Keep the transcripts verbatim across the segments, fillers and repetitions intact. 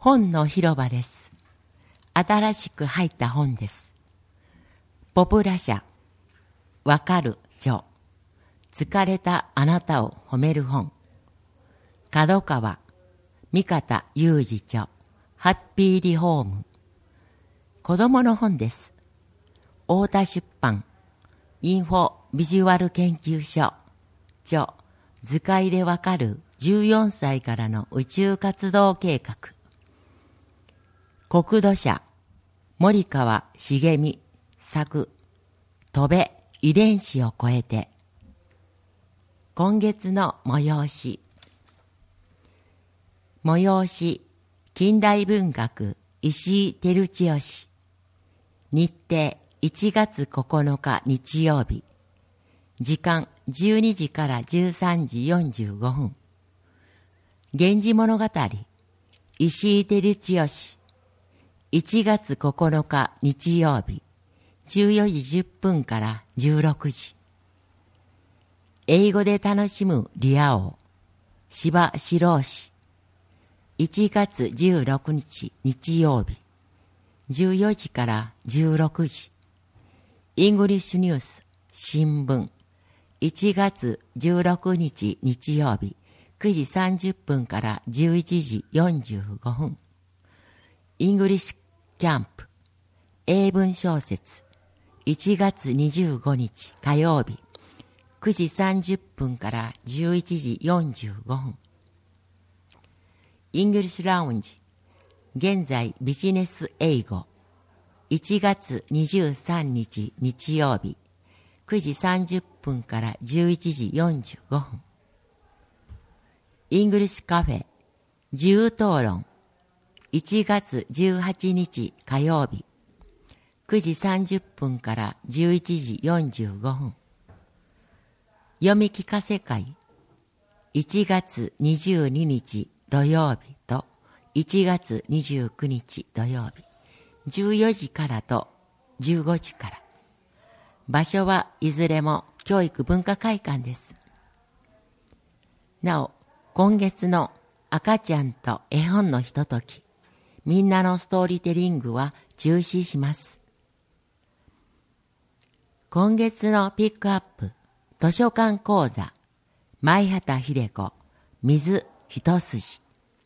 本の広場です。新しく入った本です。ポプラ社、わかる著、疲れたあなたを褒める本。角川、三方雄二著、ハッピーリホーム。子供の本です。太田出版、インフォビジュアル研究所、著、図解でわかるじゅうよんさいからの宇宙活動計画。国土社、森川茂美作、飛べ遺伝子を超えて。今月の催し。催し、近代文学石井照千代。日程いちがつここのか日曜日。時間じゅうにじからじゅうさんじよんじゅうごふん。源氏物語、石井照千代。いちがつここのか日曜日。じゅうよじじゅっぷんからじゅうろくじ。英語で楽しむリア王、柴四郎氏。いちがつじゅうろくにち日曜日。じゅうよじからじゅうろくじ。イングリッシュニュース新聞。いちがつじゅうろくにち日曜日。くじさんじゅっぷんからじゅういちじよんじゅうごふん。イングリッシュキャンプ。英文小説。いちがつにじゅうごにち火曜日。くじさんじゅっぷんからじゅういちじよんじゅうごふん。イングリッシュラウンジ。現在ビジネス英語。いちがつにじゅうさんにち日曜日。くじさんじゅっぷんからじゅういちじよんじゅうごふん。イングリッシュカフェ。自由討論。いちがつじゅうはちにち火曜日。くじさんじゅっぷんからじゅういちじよんじゅうごふん。読み聞かせ会。いちがつにじゅうににち土曜日といちがつにじゅうくにち土曜日。じゅうよじからとじゅうごじから。場所はいずれも教育文化会館です。なお、今月の赤ちゃんと絵本のひととき、みんなのストーリーテリングは中止します。今月のピックアップ、図書館講座、前畑秀子、水一筋。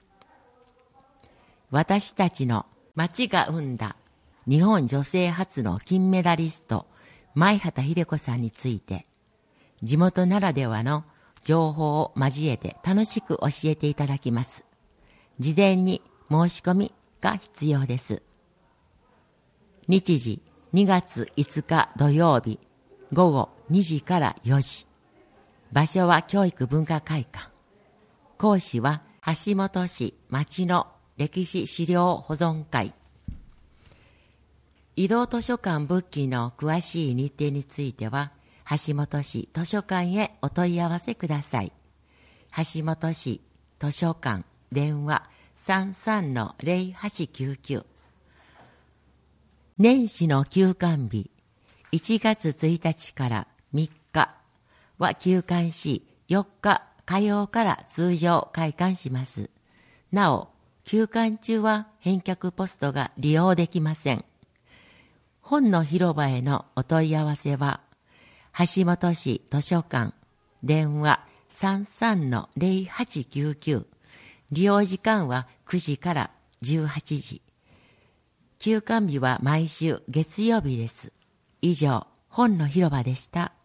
私たちの町が生んだ日本女性初の金メダリスト、前畑秀子さんについて、地元ならではの情報を交えて楽しく教えていただきます。事前に申し込みが必要です。日時にがついつか土曜日ごごにじからよじ。場所は教育文化会館。講師は橋本市町の歴史資料保存会。移動図書館ブッキーの詳しい日程については、橋本市図書館へお問い合わせください。橋本市図書館電話 さんさんのぜろはちきゅうきゅう。年始の休館日いちがつついたちからみっかは休館し、よっか火曜から通常開館します。なお、休館中は返却ポストが利用できません。本の広場へのお問い合わせは、橋本市図書館電話 さんさんのぜろはちきゅうきゅう。利用時間はくじからじゅうはちじ。休館日は毎週月曜日です。以上、本の広場でした。